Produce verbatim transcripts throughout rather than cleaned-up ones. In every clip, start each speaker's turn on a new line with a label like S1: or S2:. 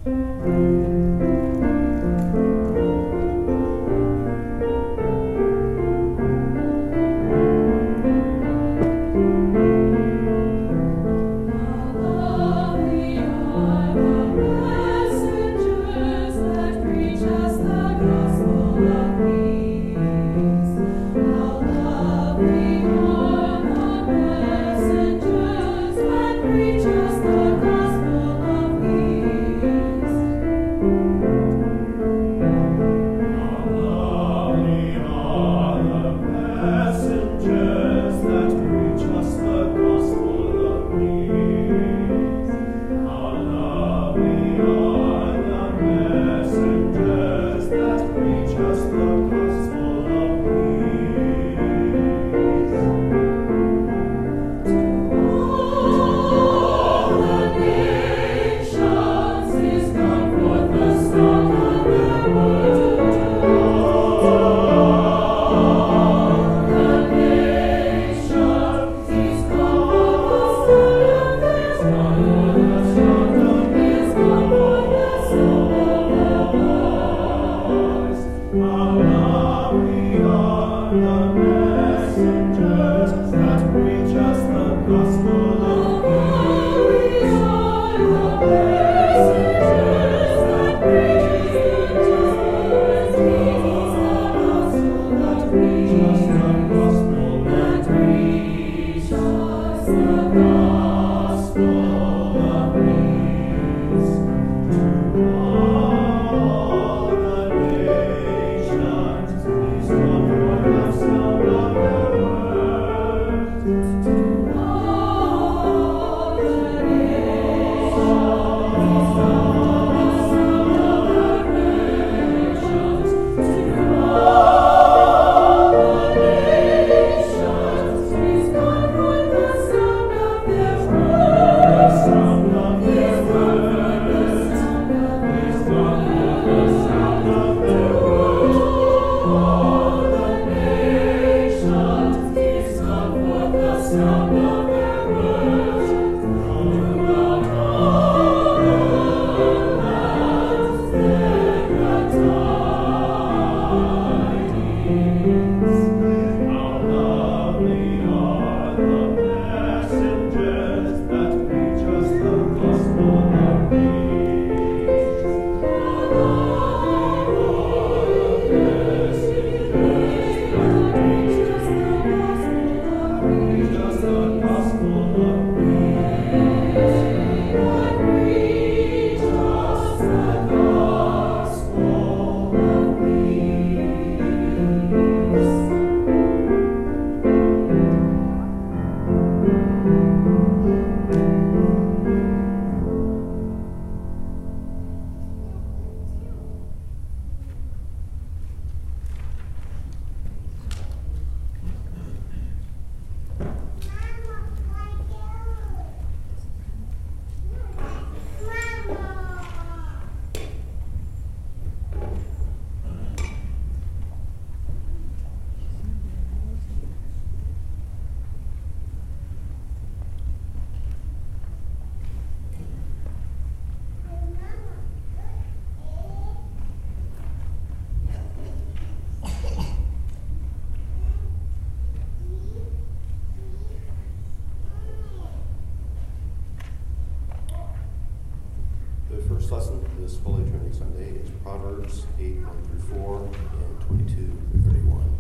S1: first lesson this Holy Trinity Sunday is Proverbs eight, one through four, and twenty-two through thirty-one.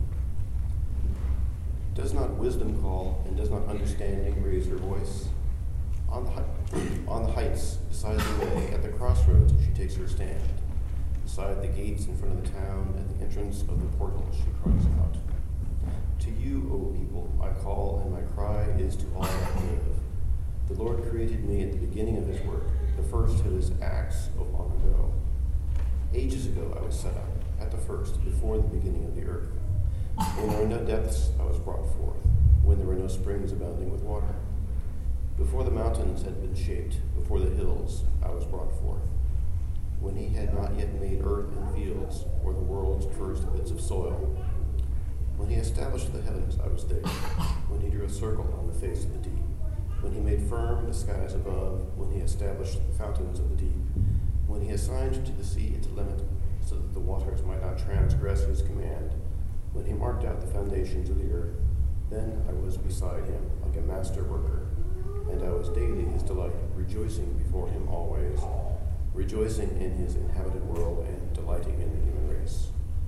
S1: Does not wisdom call, and does not understanding raise her voice? On the, he- on the heights, beside the way, at the crossroads, she takes her stand. Beside the gates in front of the town, at the entrance of the portal, she cries out. To you, O people, I call, and my cry is to all that live. The Lord created me at the beginning of his work, the first of his acts of long ago. Ages ago I was set up, at the first, before the beginning of the earth. When there were no depths, I was brought forth, when there were no springs abounding with water. Before the mountains had been shaped, before the hills, I was brought forth. When he had not yet made earth and fields, or the world's first bits of soil. When he established the heavens, I was there. When he drew a circle on the face of the deep. When he made firm the skies above. When he established the fountains of the deep. when he assigned to the sea its limit so that the waters might not transgress his command, when he marked out the foundations of the earth, then I was beside him like a master worker, and I was daily his delight, rejoicing before him always, rejoicing in his inhabited world and delighting in the human race.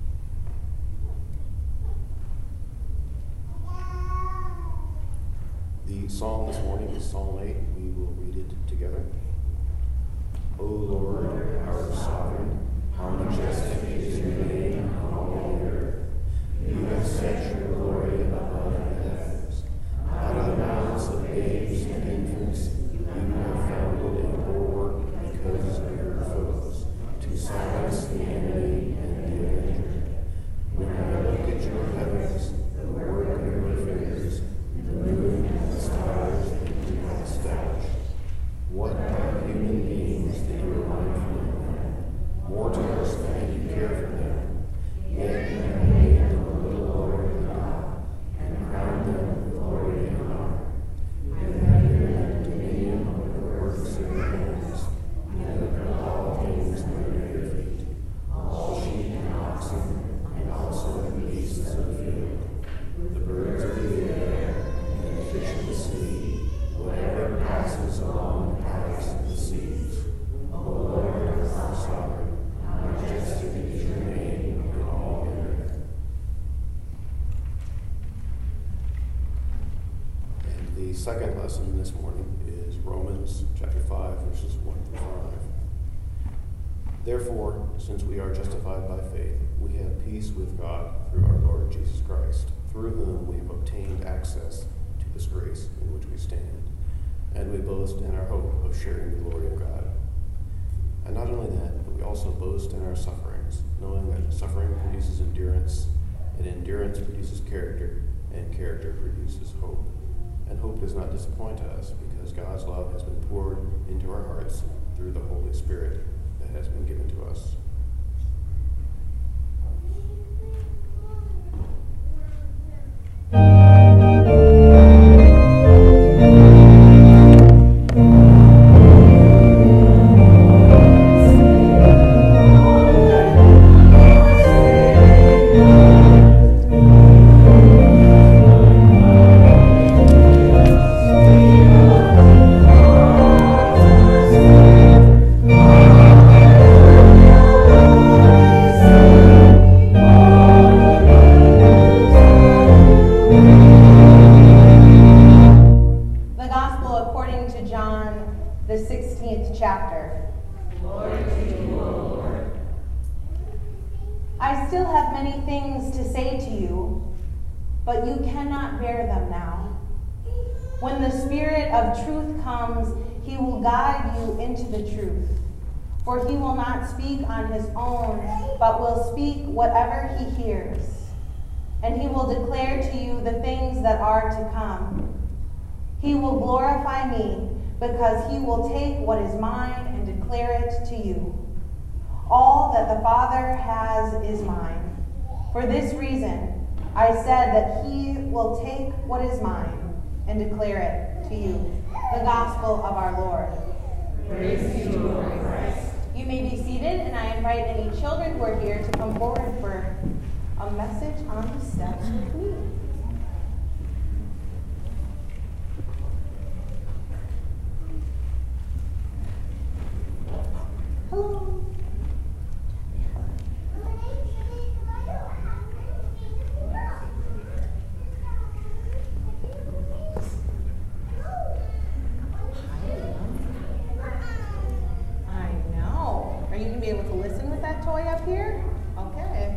S1: The psalm this morning is Psalm eight. We will read it together. O Lord, our sovereign, how majestic is your name on all the earth. You have set your glory above the heavens. Out of the mouths of babes and infants, you have founded a bulwark because of your foes, to silence the enemy and the avenger. When I look at your heavens, the work of your fingers, the moon and the stars that you have established, what are human beings that you are mindful of them? Mortals, and you care for them. Yet you have made them a little lower than God, and crowned them with glory and honor. You have given them dominion over the works of your hands. You have put all things under your feet, all sheep and oxen, and also the beasts of the field, the birds of the air, and the fish of the sea, whatever passes along the paths of the seas. O Lord, our sovereign, how majestic is your name in all the earth. And the second lesson this morning is Romans chapter five, verses one through five. Therefore, since we are justified by faith, we have peace with God through our Lord Jesus Christ, through whom we have obtained access to this grace in which we stand, and we boast in our hope of sharing the glory of God. And not only that, but we also boast in our sufferings, knowing that suffering produces endurance, and endurance produces character, and character produces hope. And hope does not disappoint us, because God's love has been poured into our hearts through the Holy Spirit that has been given to us.
S2: For he will not speak on his own, but will speak whatever he hears. And he will declare to you the things that are to come. He will glorify me, because he will take what is mine and declare it to you. All that the Father has is mine. For this reason, I said that he will take what is mine and declare it to you. The gospel of our Lord.
S3: Praise to you, Lord Christ.
S2: You may be seated, and I invite any children who are here to come forward for a message on the steps with me. Hello. Are you going to be able to listen with that toy up here? Okay.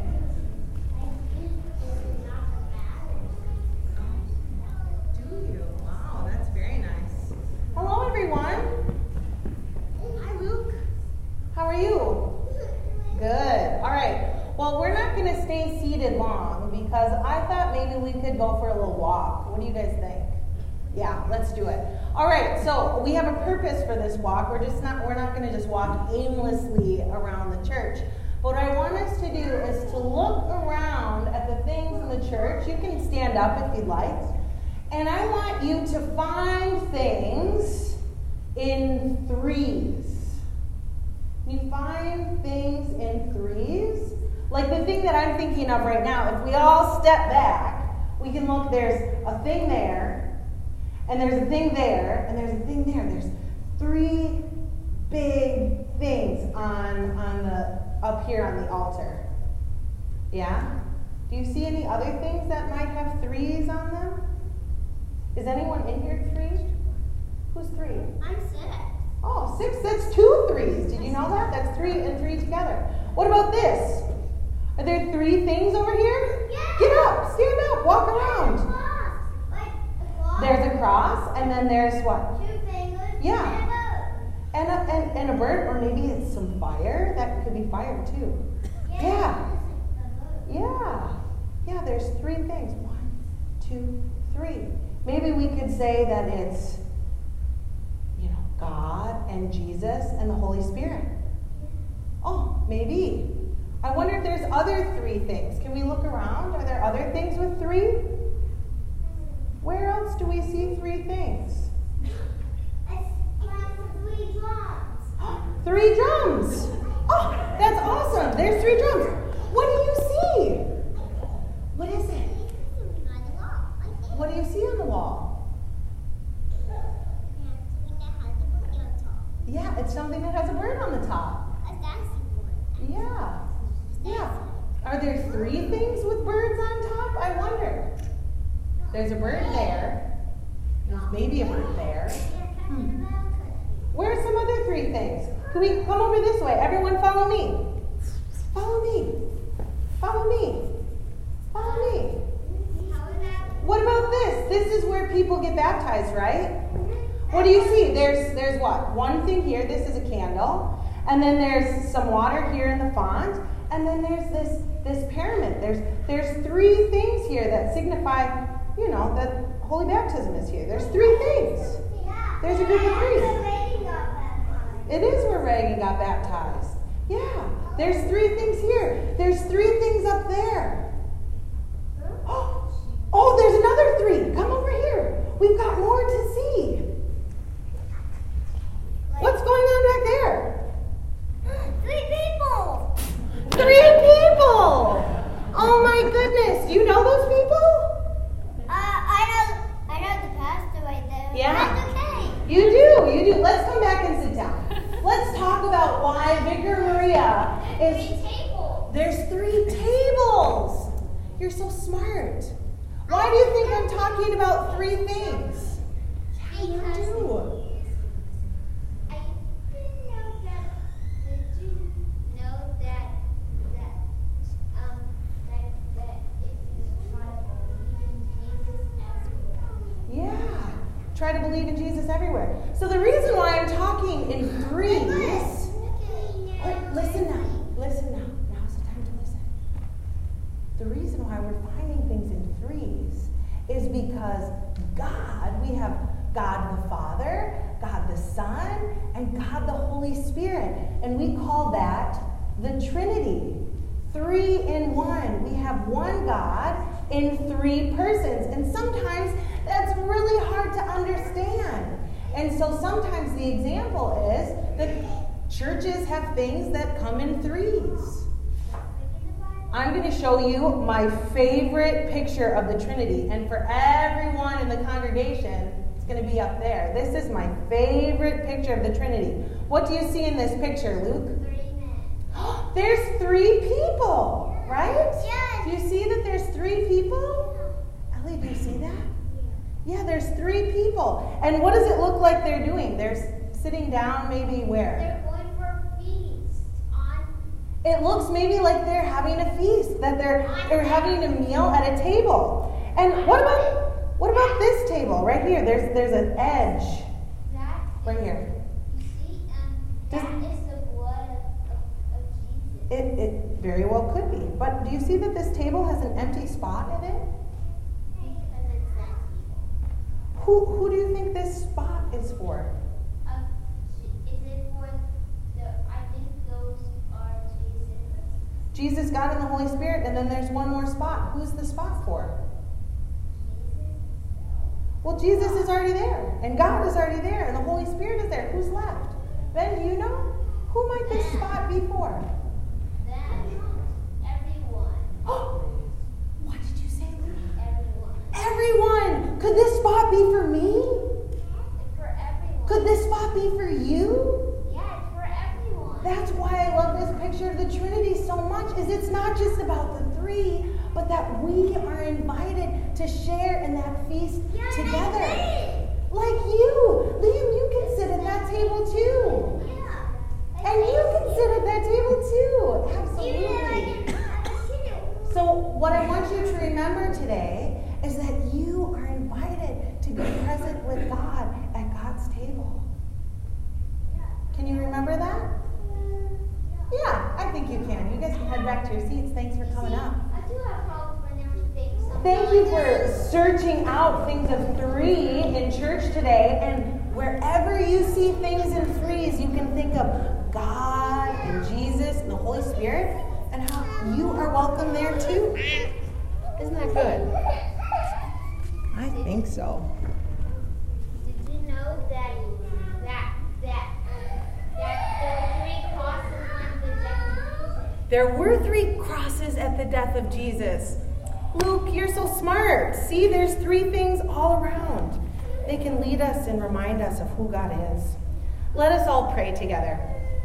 S2: Do you? Wow, that's very nice. Hello, everyone. Hi, Luke. How are you? Good. All right. Well, we're not going to stay seated long because I thought maybe we could go for a little walk. What do you guys think? Yeah, let's do it. All right, so we have a purpose for this walk. We're just not we're not going to just walk aimlessly around the church. But what I want us to do is to look around at the things in the church. You can stand up if you'd like. And I want you to find things in threes. You find things in threes? Like the thing that I'm thinking of right now, if we all step back, we can look, there's a thing there, and there's a thing there, and there's a thing there. There's three big things on, on the, up here on the altar. Yeah? Do you see any other things that might have threes on them? Is anyone in here three? Who's three?
S3: I'm six.
S2: Oh, six, that's two threes. Did you know that? That's three and three together. What about this? Are there three things over here?
S3: Yeah.
S2: Get up, stand up, walk around.
S3: Cross. Like a cross.
S2: There's a cross, and then there's what?
S3: Two fingers.
S2: Yeah.
S3: And a boat.
S2: And a, and, and a bird, or maybe it's some fire. That could be fire too. Yeah. Yeah. Yeah, there's three things. One, two, three. Maybe we could say that it's, you know, God and Jesus and the Holy Spirit. Oh, maybe. I wonder if there's other three things. Can we look around? Are there other things with three? Where else do we see three things?
S3: Three drums.
S2: Three drums. Oh, that's awesome. There's three drums. What do you see? What is it? What do you see on the wall? Yeah, it's something that has a bird on the top. Yeah. Yeah. Are there three things with birds on top? I wonder. There's a bird there. There's maybe a bird there. Hmm. Where are some other three things? Can we come over this way? Everyone follow me. Follow me. Follow me. Follow me. What about this? This is where people get baptized, right? What do you see? There's there's what? One thing here. This is a candle. And then there's some water here in the font. And then there's this this pyramid. There's there's three things here that signify, you know, that holy baptism is here. There's three things. There's a group of three. It is where Reagan got baptized. Yeah. There's three things here. There's three things up there. Oh, there's another three. Come over here. We've got more to see. What's going on back there?
S3: Three people.
S2: Three people. Oh my goodness. Do you know those people?
S3: Uh, I know. I know the pastor right there.
S2: Yeah.
S3: That's okay.
S2: You do. You do. Let's come back and sit down. Let's talk about why Vicar Maria is.
S3: Three tables.
S2: There's three tables. You're so smart. Why do you think I'm talking about three things? You do.
S3: I didn't know that. Did you know that that um that that if you try to believe in Jesus everywhere?
S2: Yeah. Try to believe in Jesus everywhere. So the reason why I'm talking in threes. Oh, listen now. Listen now. Now's the time to listen. The reason why we're finding things in threes is because God, we have God the Father, God the Son, and God the Holy Spirit. And we call that the Trinity. Three in one. We have one God in three persons. And sometimes that's really hard to understand. And so sometimes the example is that churches have things that come in threes. I'm going to show you my favorite picture of the Trinity. And for everyone in the congregation, it's going to be up there. This is my favorite picture of the Trinity. What do you see in this picture, Luke?
S3: Three men.
S2: There's three people, right?
S3: Yes.
S2: Do you see that there's three people? Ellie, do you see that? Yeah, there's three people. And what does it look like they're doing? They're sitting down maybe where?
S3: They're going for a feast on.
S2: It looks maybe like they're having a feast, that they're they're having a meal at a table. And what about what about this table right here? There's there's an edge
S3: That
S2: right here.
S3: You see, um,
S2: Does-
S3: that is the blood of, of, of Jesus.
S2: It it very well could be. But do you see that this table has an empty spot in it?
S3: Because it's that people.
S2: Who who do you think this spot is for?
S3: Um, is it for the? I think those are Jesus.
S2: Jesus, God, and the Holy Spirit, and then there's one more spot. Who's the spot for? Well, Jesus is already there, and God is already there, and the Holy Spirit is there. Who's left? Ben, do you know? Who might this spot be for? not just about the three, but that we are invited to share in that feast
S3: Yeah,
S2: together.
S3: I
S2: Like you. Liam, you can sit at that table too.
S3: agree. Yeah.
S2: And you can sit at that table too.
S3: Even if I
S2: Absolutely.
S3: didn't have a sit.
S2: So what I want you to remember today is that you are invited to be present with God at God's table. Can you remember that? Yeah, I think you can. You guys can head back to your seats. Thanks for coming up.
S3: I do have problems pronouncing things sometimes.
S2: Thank you for searching out things of three in church today. And wherever you see things in threes, you can think of God and Jesus and the Holy Spirit and how you are welcome there too. Isn't that good? I think so.
S3: Did you know that that that that there were three crosses on the death of Jesus?
S2: There were three crosses at the death of Jesus. Luke, you're so smart. See, there's three things all around. They can lead us and remind us of who God is. Let us all pray together.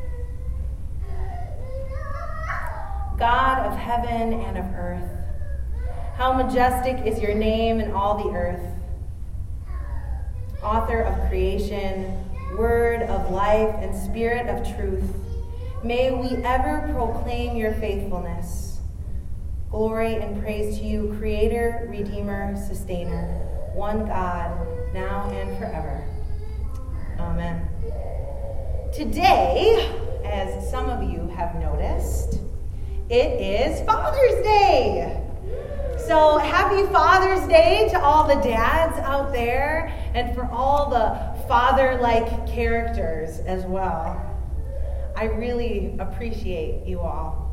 S2: God of heaven and of earth, how majestic is your name in all the earth. Author of creation, word of life, and spirit of truth, may we ever proclaim your faithfulness. Glory and praise to you, Creator, Redeemer, Sustainer, one God, now and forever. Amen. Today, as some of you have noticed, it is Father's Day. So happy Father's Day to all the dads out there and for all the father-like characters as well. I really appreciate you all.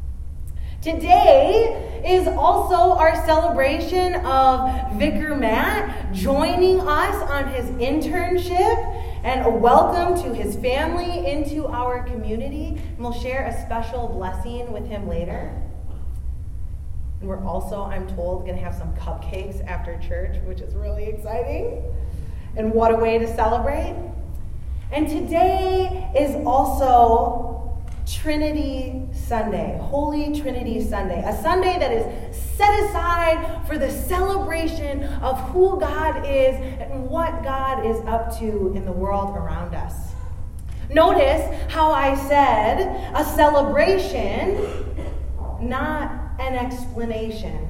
S2: Today is also our celebration of Vicar Matt joining us on his internship, and a welcome to his family into our community. And we'll share a special blessing with him later. And we're also, I'm told, going to have some cupcakes after church, which is really exciting. And what a way to celebrate. And today is also Trinity Sunday, Holy Trinity Sunday, a Sunday that is set aside for the celebration of who God is and what God is up to in the world around us. Notice how I said a celebration, not an explanation.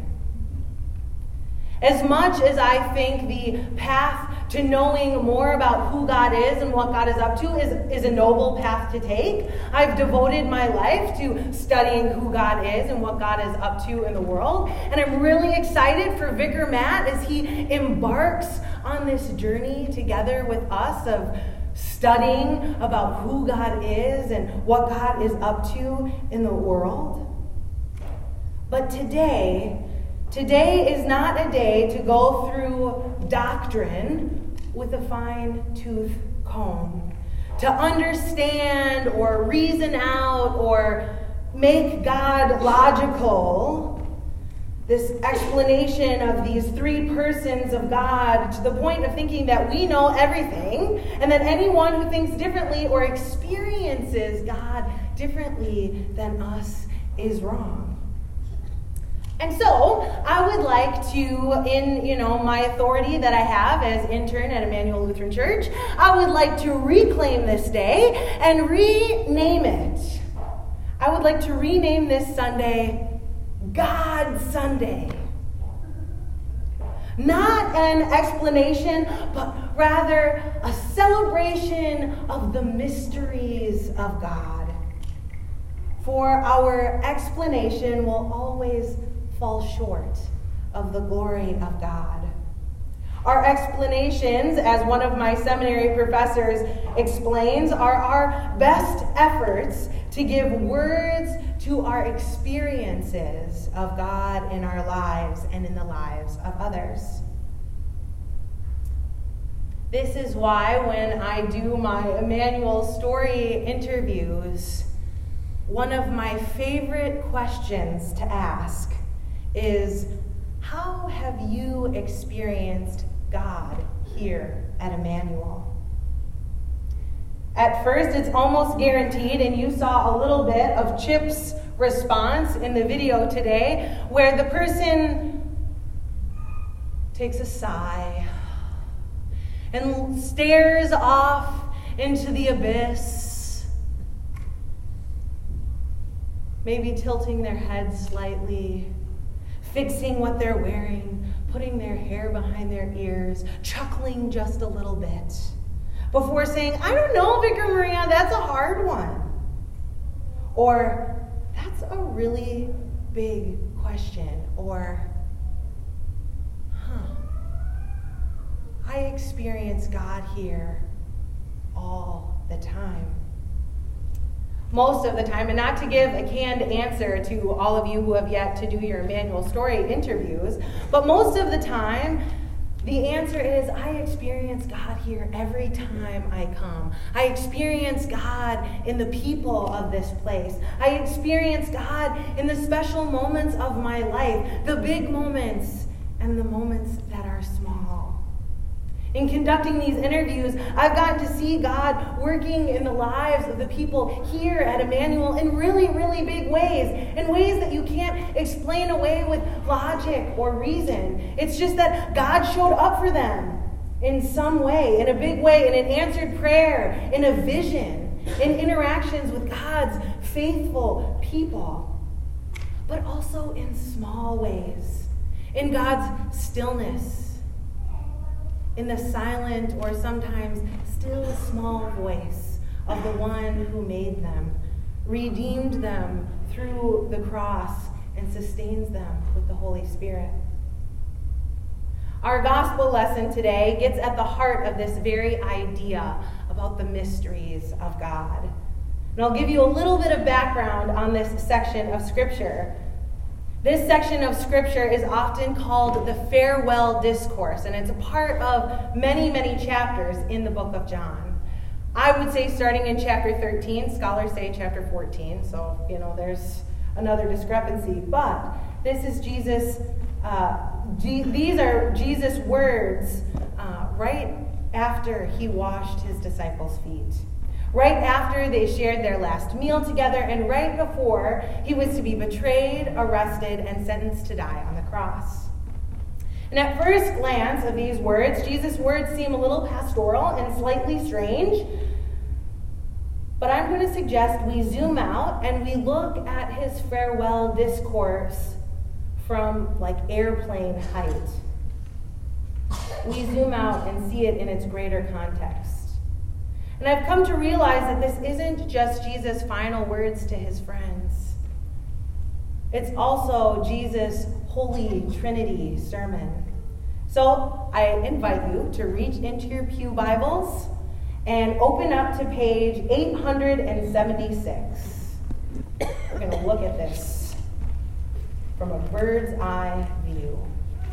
S2: As much as I think the path to knowing more about who God is and what God is up to is, is a noble path to take, I've devoted my life to studying who God is and what God is up to in the world. And I'm really excited for Vicar Matt as he embarks on this journey together with us of studying about who God is and what God is up to in the world. But today, today is not a day to go through doctrine with a fine-tooth comb, to understand or reason out or make God logical. This explanation of these three persons of God to the point of thinking that we know everything and that anyone who thinks differently or experiences God differently than us is wrong. And so, I would like to, in you know my authority that I have as intern at Emmanuel Lutheran Church, I would like to reclaim this day and rename it. I would like to rename this Sunday God Sunday. Not an explanation, but rather a celebration of the mysteries of God. For our explanation will always fall short of the glory of God. Our explanations, as one of my seminary professors explains, are our best efforts to give words to our experiences of God in our lives and in the lives of others. This is why when I do my Emmanuel Story interviews, one of my favorite questions to ask is, how have you experienced God here at Emmanuel? At first, it's almost guaranteed, and you saw a little bit of Chip's response in the video today, where the person takes a sigh and stares off into the abyss, maybe tilting their head slightly, fixing what they're wearing, putting their hair behind their ears, chuckling just a little bit, before saying, I don't know, Vicar Maria, that's a hard one. Or, that's a really big question. Or, huh, I experience God here all the time. Most of the time, and not to give a canned answer to all of you who have yet to do your Emmanuel Story interviews, but most of the time, the answer is, I experience God here every time I come. I experience God in the people of this place. I experience God in the special moments of my life, the big moments and the moments that are small. In conducting these interviews, I've gotten to see God working in the lives of the people here at Emmanuel in really, really big ways, in ways that you can't explain away with logic or reason. It's just that God showed up for them in some way, in a big way, in an answered prayer, in a vision, in interactions with God's faithful people, but also in small ways, in God's stillness, in the silent or sometimes still small voice of the one who made them, redeemed them through the cross, and sustains them with the Holy Spirit. Our gospel lesson today gets at the heart of this very idea about the mysteries of God. And I'll give you a little bit of background on this section of Scripture. This section of Scripture is often called the Farewell Discourse, and it's a part of many, many chapters in the book of John. I would say starting in chapter thirteen, scholars say chapter fourteen, so, you know, there's another discrepancy. But this is Jesus, uh, G- these are Jesus' words uh, right after he washed his disciples' feet. Right after they shared their last meal together, and right before he was to be betrayed, arrested, and sentenced to die on the cross. And at first glance of these words, Jesus' words seem a little pastoral and slightly strange. But I'm going to suggest we zoom out and we look at his farewell discourse from like airplane height. We zoom out and see it in its greater context. And I've come to realize that this isn't just Jesus' final words to his friends. It's also Jesus' Holy Trinity sermon. So I invite you to reach into your pew Bibles and open up to page eight hundred seventy-six. We're going to look at this from a bird's eye view.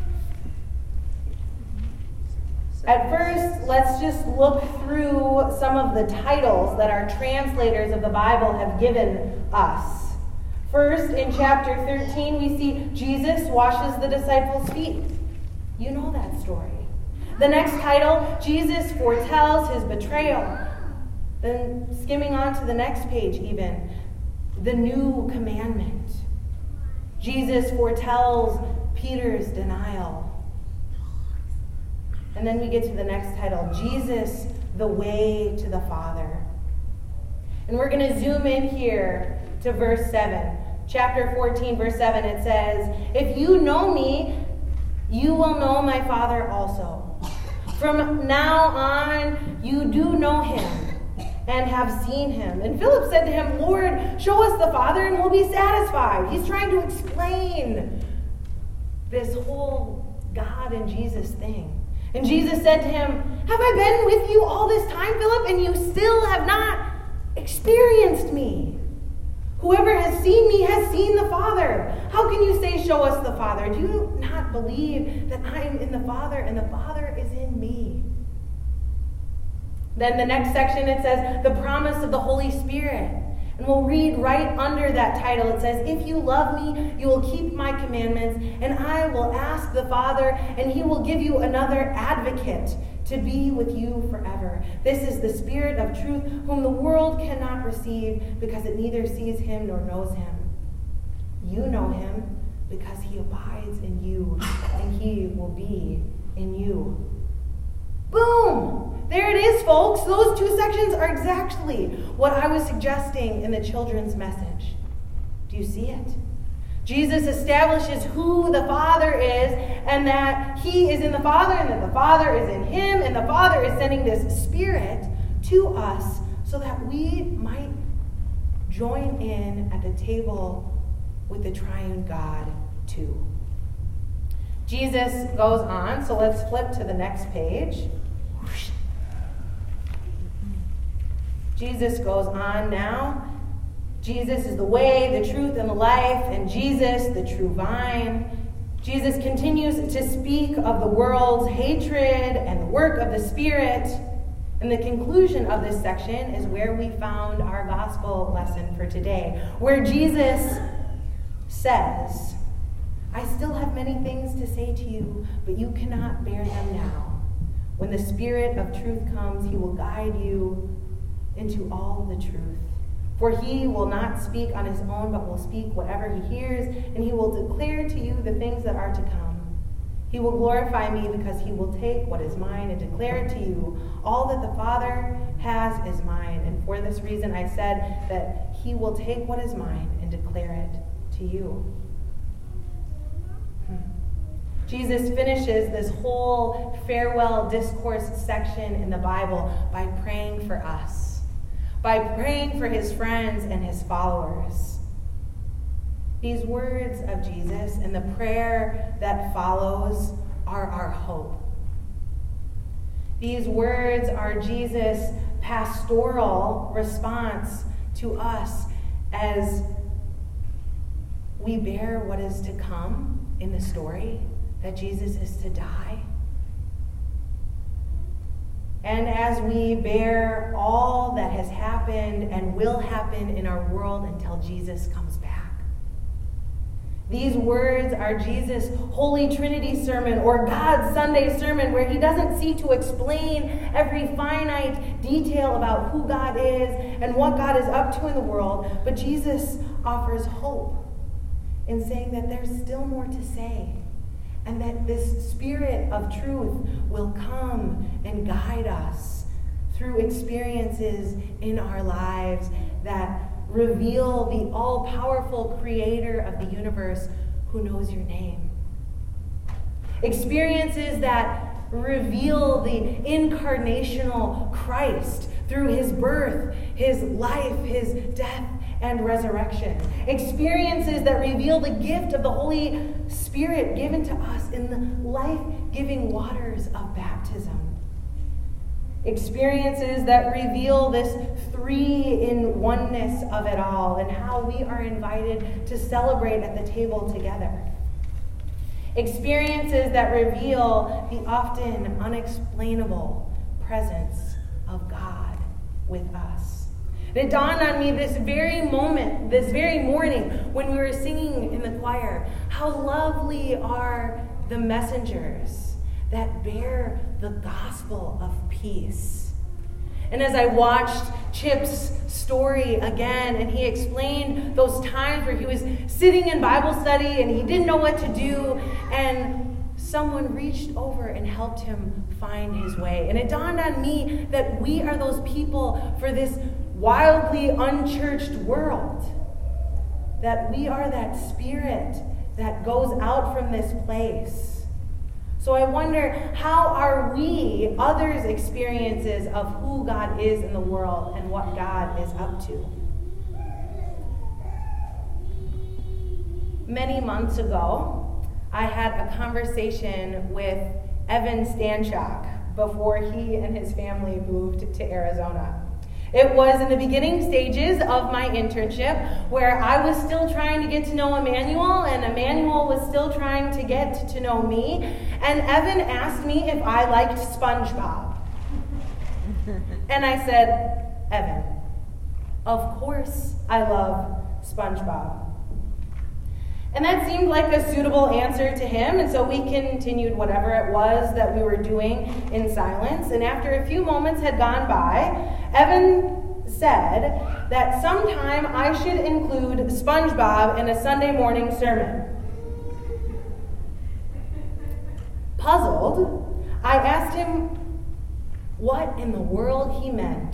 S2: At first, let's just look through some of the titles that our translators of the Bible have given us. First, in chapter thirteen, we see Jesus washes the disciples' feet. You know that story. The next title, Jesus foretells his betrayal. Then skimming on to the next page even, the new commandment. Jesus foretells Peter's denial. And then we get to the next title, Jesus, the way to the Father. And we're going to zoom in here to verse seven. Chapter fourteen, verse seven, it says, if you know me, you will know my Father also. From now on, you do know him and have seen him. And Philip said to him, Lord, show us the Father and we'll be satisfied. He's trying to explain this whole God and Jesus thing. And Jesus said to him, have I been with you all this time, Philip, and you still have not experienced me? Whoever has seen me has seen the Father. How can you say, show us the Father? Do you not believe that I am in the Father and the Father is in me? Then the next section, it says, the promise of the Holy Spirit. And we'll read right under that title. It says, if you love me, you will keep my commandments, and I will ask the Father, and he will give you another advocate to be with you forever. This is the Spirit of truth, whom the world cannot receive because it neither sees him nor knows him. You know him because he abides in you, and he will be in you. Boom! There it is, folks. Those two sections are exactly what I was suggesting in the children's message. Do you see it? Jesus establishes who the Father is, and that he is in the Father, and that the Father is in him, and the Father is sending this Spirit to us so that we might join in at the table with the triune God too. Jesus goes on, so let's flip to the next page. Jesus goes on now. Jesus is the way, the truth, and the life, and Jesus, the true vine. Jesus continues to speak of the world's hatred and the work of the Spirit. And the conclusion of this section is where we found our gospel lesson for today, where Jesus says, I still have many things to say to you, but you cannot bear them now. When the Spirit of truth comes, he will guide you into all the truth. For he will not speak on his own, but will speak whatever he hears, and he will declare to you the things that are to come. He will glorify me because he will take what is mine and declare it to you. All that the Father has is mine, and for this reason I said that he will take what is mine and declare it to you. Hmm. Jesus finishes this whole farewell discourse section in the Bible by praying for us. By praying for his friends and his followers. These words of Jesus and the prayer that follows are our hope. These words are Jesus' pastoral response to us as we bear what is to come in the story, that Jesus is to die. And as we bear all that has happened and will happen in our world until Jesus comes back. These words are Jesus' Holy Trinity sermon, or God's Sunday sermon, where he doesn't seek to explain every finite detail about who God is and what God is up to in the world, but Jesus offers hope in saying that there's still more to say. And that this Spirit of truth will come and guide us through experiences in our lives that reveal the all-powerful creator of the universe who knows your name. Experiences that reveal the incarnational Christ through his birth, his life, his death, and resurrection. Experiences that reveal the gift of the Holy Spirit given to us in the life-giving waters of baptism. Experiences that reveal this three-in-oneness of it all and how we are invited to celebrate at the table together. Experiences that reveal the often unexplainable presence of God with us. It dawned on me this very moment, this very morning, when we were singing in the choir, how lovely are the messengers that bear the gospel of peace. And as I watched Chip's story again, and he explained those times where he was sitting in Bible study and he didn't know what to do, and someone reached over and helped him find his way. And it dawned on me that we are those people for this wildly unchurched world. That we are that Spirit that goes out from this place. So I wonder, how are we others' experiences of who God is in the world and what God is up to? Many months ago, I had a conversation with Evan Stanchak before he and his family moved to Arizona. It was in the beginning stages of my internship where I was still trying to get to know Emmanuel, and Emmanuel was still trying to get to know me. And Evan asked me if I liked SpongeBob. And I said, Evan, of course I love SpongeBob. And that seemed like a suitable answer to him, and so we continued whatever it was that we were doing in silence. And after a few moments had gone by, Evan said that sometime I should include SpongeBob in a Sunday morning sermon. Puzzled, I asked him what in the world he meant.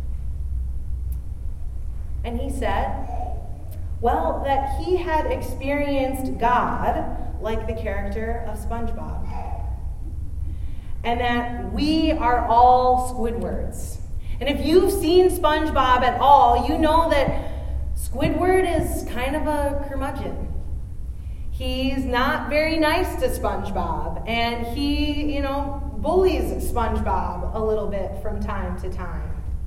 S2: And he said, well, that he had experienced God like the character of SpongeBob. And that we are all Squidwards. And if you've seen SpongeBob at all, you know that Squidward is kind of a curmudgeon. He's not very nice to SpongeBob, and he, you know, bullies SpongeBob a little bit from time to time.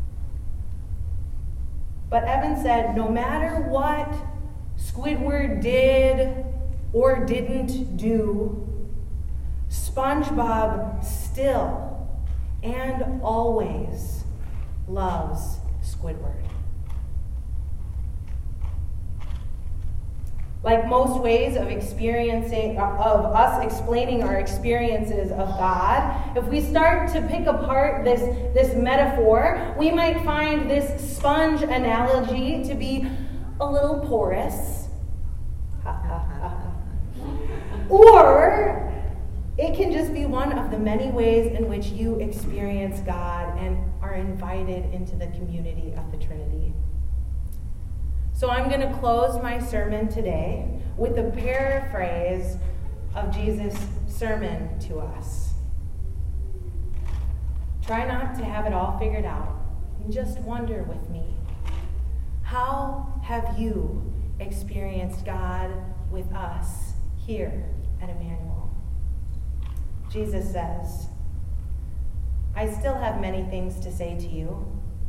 S2: But Evan said, no matter what Squidward did or didn't do, SpongeBob still and always loves Squidward. Like most ways of experiencing, of us explaining our experiences of God, if we start to pick apart this, this metaphor, we might find this sponge analogy to be a little porous. Or it can just be one of the many ways in which you experience God and are invited into the community of the Trinity. So I'm going to close my sermon today with a paraphrase of Jesus' sermon to us. Try not to have it all figured out, and just wonder with me, how have you experienced God with us here at Emmanuel? Jesus says, I still have many things to say to you,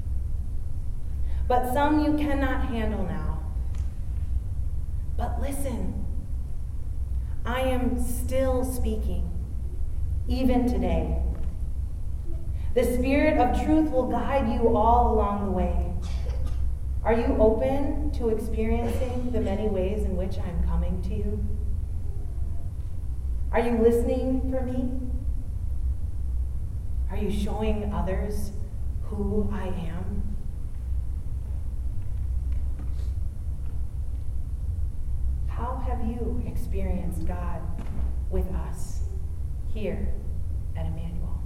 S2: but some you cannot handle now. But listen, I am still speaking, even today. The Spirit of truth will guide you all along the way. Are you open to experiencing the many ways in which I'm coming to you? Are you listening for me? Are you showing others who I am? How have you experienced God with us here at Emmanuel?